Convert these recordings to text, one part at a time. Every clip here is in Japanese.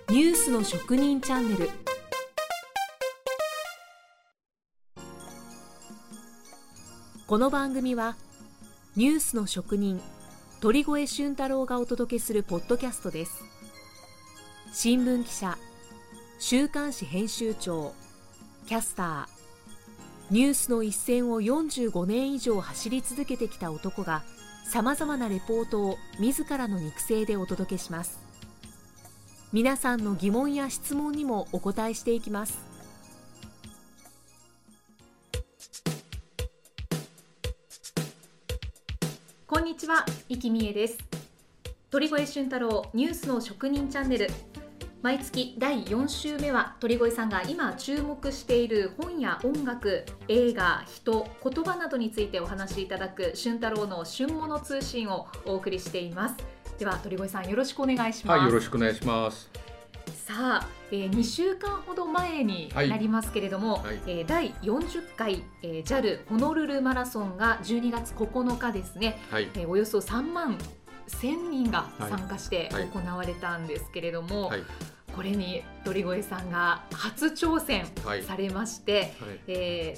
ニュースの職人チャンネル。この番組はニュースの職人鳥越俊太郎がお届けするポッドキャストです。新聞記者、週刊誌編集長、キャスター、ニュースの一線を45年以上走り続けてきた男がさまざまなレポートを自らの肉声でお届けします。皆さんの疑問や質問にもお答えしていきます。こんにちは、生きみえです。鳥越俊太郎ニュースの職人チャンネル、毎月第4週目は鳥越さんが今注目している本や音楽、映画、人、言葉などについてお話しいただく俊太郎の旬物通信をお送りしています。では鳥越さん、よろしくお願いします。 はい、よろしくお願いします。 さあ、2週間ほど前になりますけれども、第40回、JAL ホノルルマラソンが12月9日ですね、およそ3万1000人が参加して行われたんですけれども、これに鳥越さんが初挑戦されまして、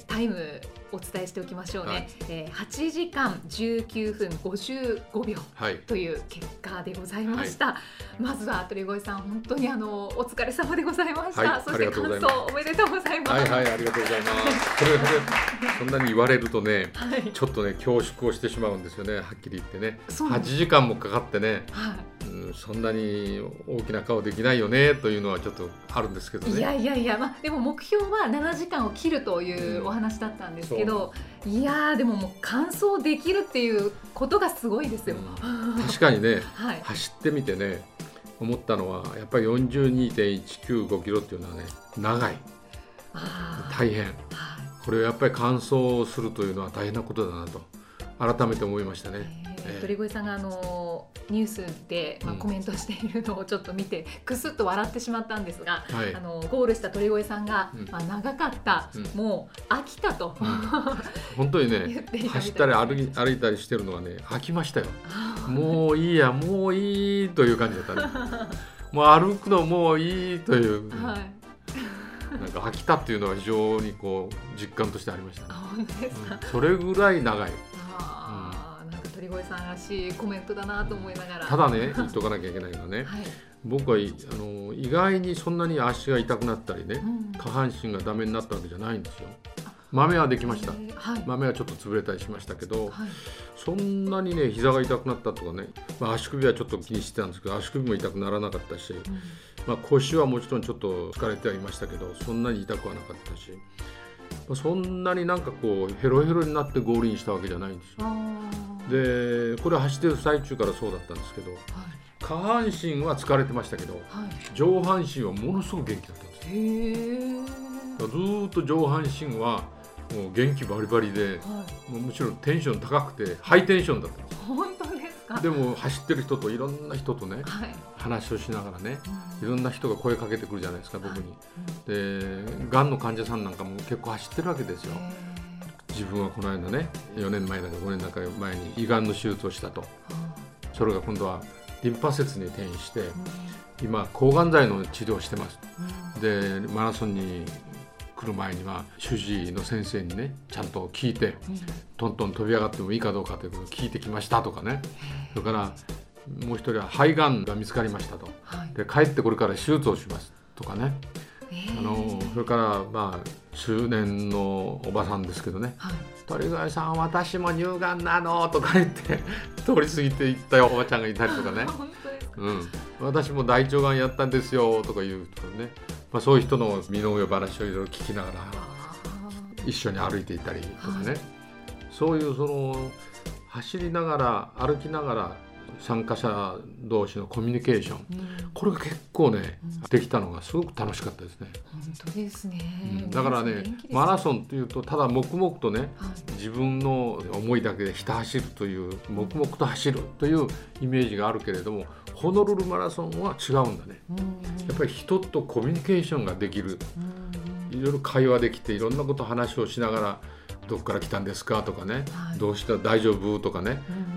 タイムお伝えしておきましょうね、8時間19分55秒という結果でございました。まずは鳥越さん、本当にお疲れ様でございました。そして感想おめでとうございます。 ありがとうございます。それでそんなに言われるとね、ちょっとね恐縮をしてしまうんですよね、はっきり言ってね。8時間もかかってね、そんなに大きな顔できないよねというのはちょっとあるんですけどね。 でも目標は7時間を切るというお話だったんですけど、でももう完走できるっていうことがすごいですよ。 確かにね、走ってみてね思ったのは、やっぱり 42.195 キロっていうのはね、長い、大変、これをやっぱり完走するというのは大変なことだなと改めて思いましたね。 鳥越さんがニュースで、コメントしているのをちょっと見てクスッと笑ってしまったんですが、ゴールした鳥越さんが、長かった、もう飽きたと、 本当にね走ったり歩いたりしてるのはね、飽きましたよ。もういいや、もういいという感じだったね。もう歩くのもういいという、なんか飽きたっていうのは非常にこう実感としてありましたね。 本当ですか。 それぐらい長い。 鳥越さんらしいコメントだなと思いながら。 ただね、言っとかなきゃいけないのはね、僕は意外にそんなに足が痛くなったりね、下半身がダメになったわけじゃないんですよ。豆はできました、豆はちょっと潰れたりしましたけど、そんなにね膝が痛くなったとかね、足首はちょっと気にしてたんですけど、足首も痛くならなかったし、腰はもちろんちょっと疲れてはいましたけど、そんなに痛くはなかったし、そんなになんかこうヘロヘロになってゴールインしたわけじゃないんですよ。でこれは走ってる最中からそうだったんですけど、下半身は疲れてましたけど、上半身はものすごく元気だったんですよ。ずっと上半身はもう元気バリバリで、むしろテンション高くてハイテンションだったんです。 本当ですか。 でも走ってる人といろんな人とね、話をしながらね、いろんな人が声かけてくるじゃないですか、僕に。でがんの患者さんなんかも結構走ってるわけですよ。自分はこの間ね、4年前だか5年だか前に胃がんの手術をしたと。それが今度はリンパ節に転移して、今抗がん剤の治療をしてます。でマラソンに来る前には主治医の先生にねちゃんと聞いて、トントン飛び上がってもいいかどうかということを聞いてきましたとかね。それからもう一人は肺がんが見つかりましたと、で帰ってこれから手術をしますとかね。それから中年のおばさんですけどね、鳥越さん私も乳がんなのとか言って通り過ぎていったおばちゃんがいたりとかね。私も大腸がんやったんですよとか言うとかね、そういう人の身の上話をいろいろ聞きながら一緒に歩いていたりとかね、そういう走りながら歩きながら参加者同士のコミュニケーション、これが結構ねできたのがすごく楽しかったですね。 本当ですね。 だからね、マラソンというとただ黙々とね、自分の思いだけでひた走るという、黙々と走るというイメージがあるけれども、ホノルルマラソンは違うんだね。やっぱり人とコミュニケーションができる、いろいろ会話できて、いろんなこと話をしながら、どこから来たんですかとかね、どうした大丈夫とかね、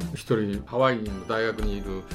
一人ハワイの大学にいる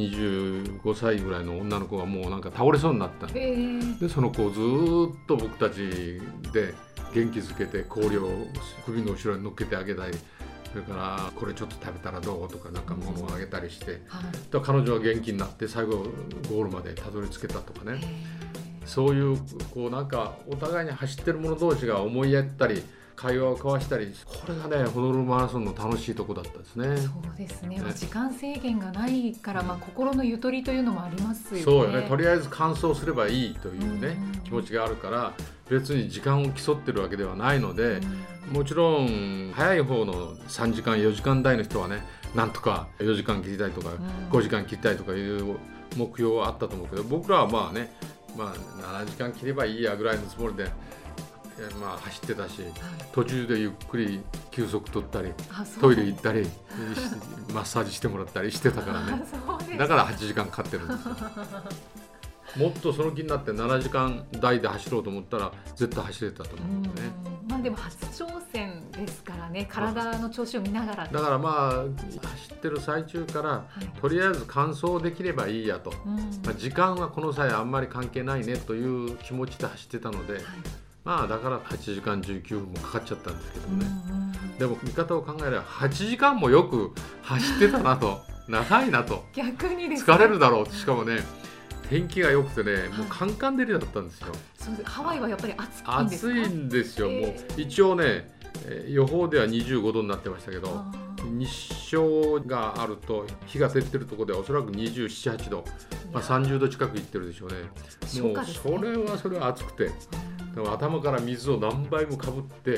25歳ぐらいの女の子がもうなんか倒れそうになったで、その子をずっと僕たちで元気づけて氷を首の後ろに乗っけてあげたり、それからこれちょっと食べたらどうとかなんか物をあげたりして、彼女は元気になって最後ゴールまでたどり着けたとかね、そういうこうなんかお互いに走ってる者同士が思いやったり会話を交わしたり、これがねホノルルマラソンの楽しいとこだったですね。 そうですね、時間制限がないから、心のゆとりというのもありますよね。 そうよね、とりあえず完走すればいいというね、気持ちがあるから別に時間を競ってるわけではないので、もちろん早い方の3時間4時間台の人はね、なんとか4時間切りたいとか、5時間切りたいとかいう目標はあったと思うけど、僕らはまあね、7時間切ればいいやぐらいのつもりで走ってたし、途中でゆっくり休息取ったりトイレ行ったりマッサージしてもらったりしてたからねだから8時間かかってるんですよもっとその気になって7時間台で走ろうと思ったら絶対走れたと思うんですね。 でも初挑戦ですからね、体の調子を見ながら。 だから走ってる最中から、とりあえず完走できればいいやと、時間はこの際あんまり関係ないねという気持ちで走ってたので、だから8時間19分もかかっちゃったんですけどね、でも見方を考えれば8時間もよく走ってたなと長いなと逆にです、 疲れるだろう、しかもね天気が良くてね、もうカンカン照りだったんですよ。 そうです。ハワイはやっぱり暑いんですか？ 暑いんですよ。もう一応ね、予報では25度になってましたけど、日照があると日が照ってるところではおそらく27、8度、30度近くいってるでしょうね。もうそれは暑くて、頭から水を何倍もかぶって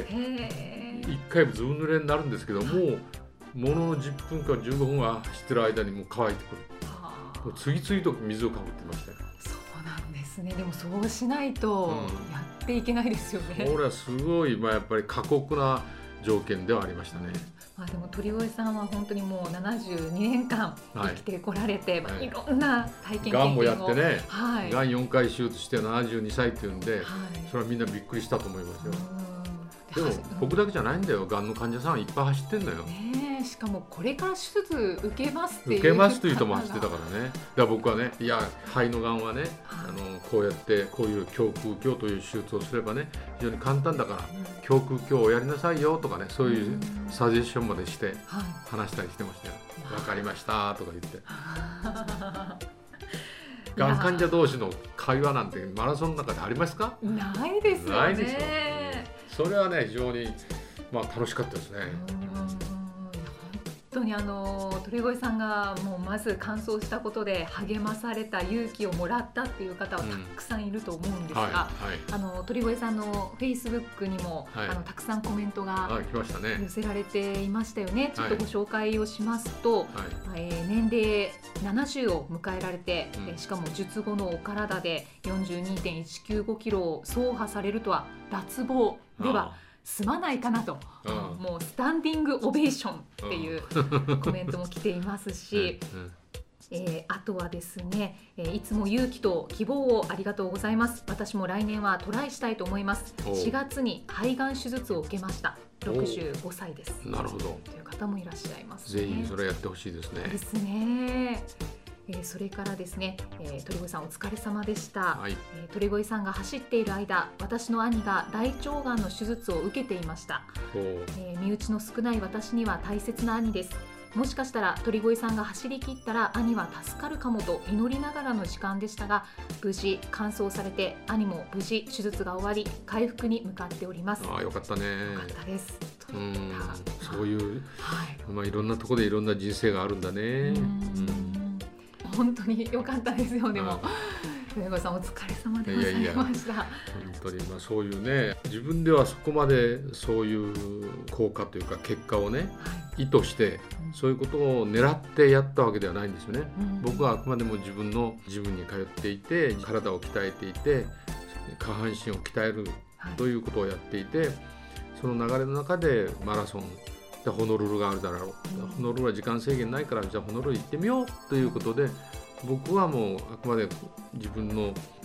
1回ずぶ濡れになるんですけど、ものの10分か15分は走ってる間にもう乾いてくる。次々と水をかぶってましたよ。 そうなんですね。でもそうしないとやっていけないですよね。 これはすごい、やっぱり過酷な条件ではありましたね。 でも鳥越さんは本当にもう72年間生きてこられて、いろんな体験経験を、 がんもやってね、がん4回手術して72歳っていうんで、それはみんなびっくりしたと思いますよ。でも僕だけじゃないんだよ、がんの患者さんいっぱい走ってんのよ。 しかもこれから手術受けますっていう受けますという人も走ってたからね。だから僕はね、いや肺のがんはね、こうやってこういう胸腔鏡という手術をすればね非常に簡単だから、胸腔鏡をやりなさいよとかね、そういうサジェッションまでして話したりしてましたよ。わかりましたとか言ってがん患者同士の会話なんてマラソンの中でありますか？ ないですよね。 ないでしょ。それはね非常に楽しかったですね。 本当に鳥越さんがもうまず完走したことで励まされた、勇気をもらったっていう方はたくさんいると思うんですが、鳥越さんのフェイスブックにも、たくさんコメントが寄せられていましたよね。ちょっとご紹介をしますと、年齢70を迎えられて、しかも術後のお体で 42.195 キロを走破されるとは脱帽では済まないかなと、もうスタンディングオベーションっていうコメントも来ていますし、あとはですね、いつも勇気と希望をありがとうございます。私も来年はトライしたいと思います。4月に肺がん手術を受けました。65歳です。 なるほど。 という方もいらっしゃいますね。 ぜひそれやってほしいですね。 ですね。それからですね、鳥越さんお疲れ様でした。鳥越さんが走っている間、私の兄が大腸がんの手術を受けていました。身内の少ない私には大切な兄です。もしかしたら鳥越さんが走り切ったら兄は助かるかもと祈りながらの時間でしたが、無事完走されて兄も無事手術が終わり回復に向かっております。 よかったね。 よかったです。 そういう、いろんなところでいろんな人生があるんだね。 本当に良かったですよ。でも鳥越さんお疲れ様でございました。 本当にそういうね、自分ではそこまでそういう効果というか結果をね、意図してそういうことを狙ってやったわけではないんですよね。僕はあくまでも自分に通っていて、体を鍛えていて、下半身を鍛えるということをやっていて、その流れの中でマラソンでホノルルがあるだろう、ホノルルは時間制限ないから、じゃあホノルル行ってみようということで、僕はもうあくまで自分の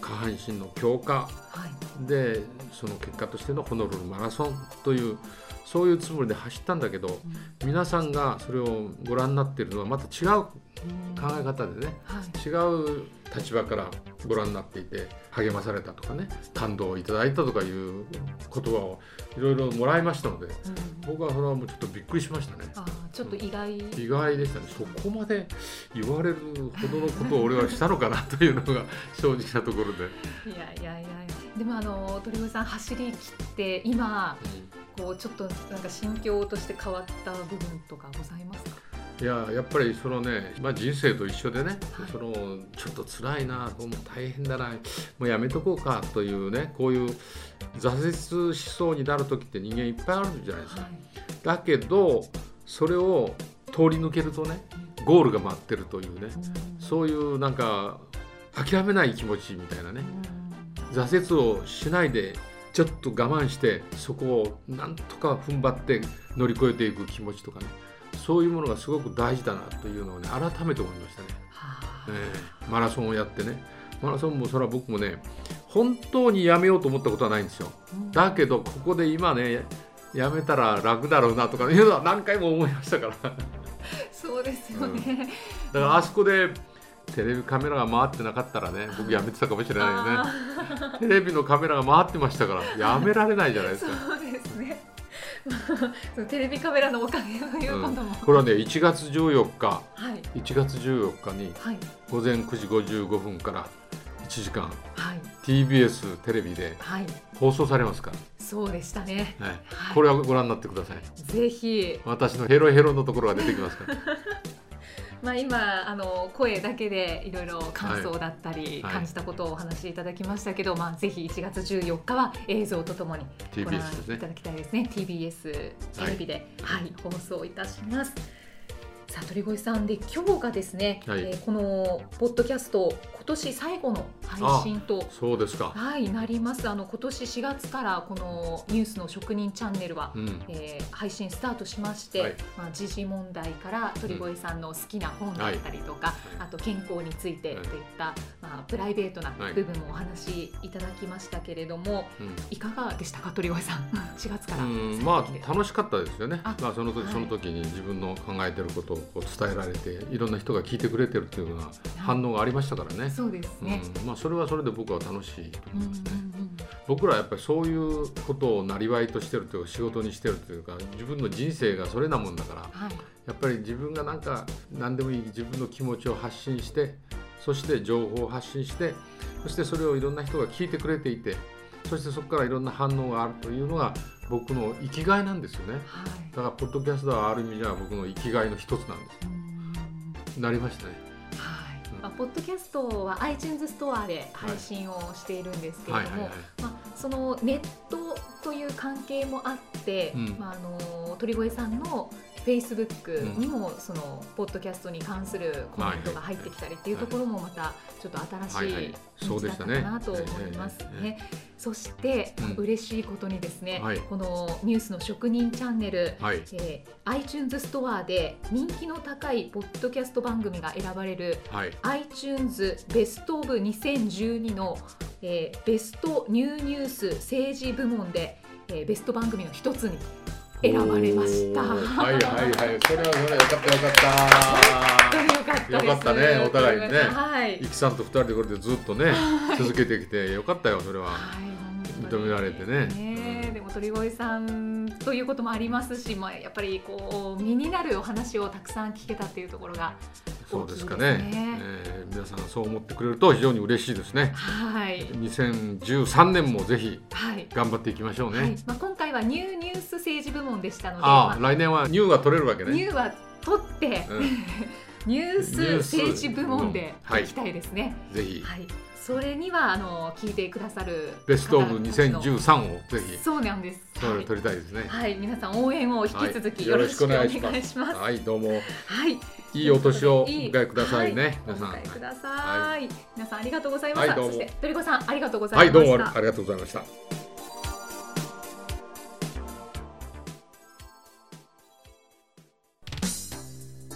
下半身の強化で、その結果としてのホノルルマラソンというそういうつもりで走ったんだけど、皆さんがそれをご覧になっているのはまた違う考え方でね、違う立場からご覧になっていて、励まされたとかね、感動をいただいたとかいう言葉をいろいろもらいましたので、僕はそれはもうちょっとびっくりしましたね。 ちょっと意外でしたね。そこまで言われるほどのことを俺はしたのかなというのが正直なところで。 いやでも鳥越さん走り切って今、こうちょっとなんか心境として変わった部分とかございますか？ やっぱりそのね、人生と一緒でね、そのちょっと辛いな、もう大変だな、もうやめとこうかというね、こういう挫折しそうになる時って人間いっぱいあるじゃないですか。だけどそれを通り抜けるとね、ゴールが待ってるというね、そういうなんか諦めない気持ちみたいなね、挫折をしないでちょっと我慢してそこをなんとか踏ん張って乗り越えていく気持ちとかね、そういうものがすごく大事だなというのをね、改めて思いましたね。マラソンをやってね、マラソンもそれは僕もね、本当にやめようと思ったことはないんですよ。だけどここで今ね、やめたら楽だろうなとかいうのは何回も思いましたからそうですよね、 だからあそこでテレビカメラが回ってなかったらね、僕やめてたかもしれないよね。テレビのカメラが回ってましたからやめられないじゃないですか。 そうですねテレビカメラのおかげということも、 これはね1月14日、1月14日に午前9時55分から1時間、TBS テレビで放送されますから。 そうでしたね、 これはご覧になってください。 ぜひ。 私のヘロヘロのところが出てきますから今声だけでいろいろ感想だったり、感じたことをお話しいただきましたけど、ぜひ1月14日は映像とともにご覧いただきたいですね。TBS テレビで、放送いたします。さあ鳥越さんで、今日がですね、このポッドキャスト今年最後の配信とそうですか、 なります。今年4月からこのニュースの職人チャンネルは、配信スタートしまして、時事問題から鳥越さんの好きな本だったりとか、あと健康についてといった、プライベートな部分もお話しいただきましたけれども、いかがでしたか鳥越さん4月から。 楽しかったですよね。その時に自分の考えてることを伝えられて、いろんな人が聞いてくれてるっていうような反応がありましたからね。 そうですね。 それはそれで僕は楽しいと思いますね。僕らはやっぱりそういうことをなりわいとしてるというか、仕事にしてるというか、自分の人生がそれなもんだから、やっぱり自分が何でもいい自分の気持ちを発信して、そして情報を発信して、そしてそれをいろんな人が聞いてくれていて、そしてそこからいろんな反応があるというのが僕の生きがいなんですよね。だからポッドキャストはある意味じゃ僕の生きがいの一つなんです。なりましたね。 ポッドキャストは iTunes ストアで配信をしているんですけれども、そのネットという関係もあって、鳥越さんのFacebook にもそのポッドキャストに関するコメントが入ってきたりっていうところもまたちょっと新しい道だったかなと思いますね。そして嬉しいことにですね、このニュースの職人チャンネル、iTunes ストアで人気の高いポッドキャスト番組が選ばれる、iTunes ベストオブ2012の、ベストニュース政治部門で、ベスト番組の一つに選ばれました。それはよかったよかったね、お互いにね。イキさんと2人でこれでずっとね続けてきてよかったよ。それは認められてね。 でも鳥越さんということもありますし、やっぱりこう身になるお話をたくさん聞けたっていうところがそうですかね。皆さんそう思ってくれると非常に嬉しいですね。2013年もぜひ頑張っていきましょうね。 今回はニュース政治部門でしたので、 来年はニューが取れるわけね。 ニューは取って、ニュース政治部門でいきたいですね。 ぜひ。 それには聞いてくださるベストオブ2013をぜひ。 そうなんです。 それ取りたいですね。 皆さん応援を引き続きよろしくお願いします。 どうも。いいお年をお迎えくださいね。 皆さん。お迎えください。皆さんありがとうございました。そして鳥越さんありがとうございました。 どうもありがとうございました。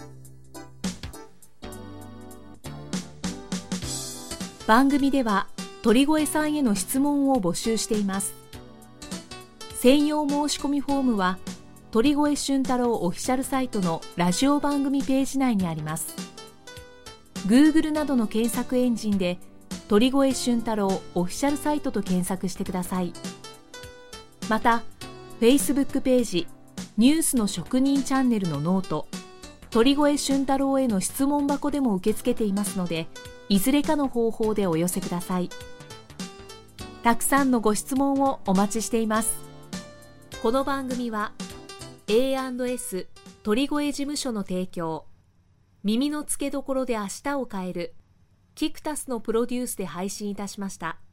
番組では鳥越さんへの質問を募集しています。専用申し込みフォームは鳥越俊太郎オフィシャルサイトのラジオ番組ページ内にあります。 Google などの検索エンジンで鳥越俊太郎オフィシャルサイトと検索してください。また Facebook ページニュースの職人チャンネルのノート鳥越俊太郎への質問箱でも受け付けていますので、いずれかの方法でお寄せください。たくさんのご質問をお待ちしています。この番組は A&S 鳥越事務所の提供、耳の付けどころで明日を変えるキクタスのプロデュースで配信いたしました。